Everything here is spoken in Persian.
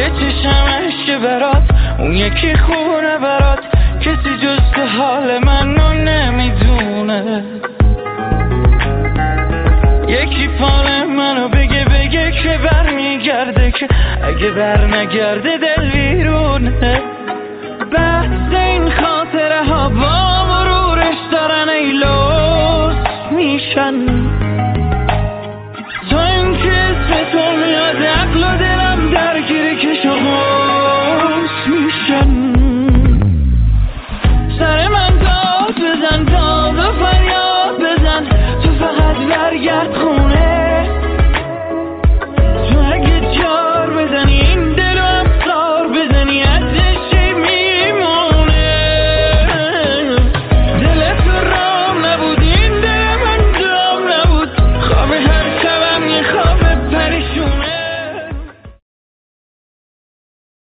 یه چشمش که برات، اون یکی خونه برات، کسی جز تو حال منو نمیدونه. یکی پال منو بگه که برمیگرده، که اگه برنگرده دل ویرونه. بحث این خاطره ها با مرورش دارن ایلوس میشن.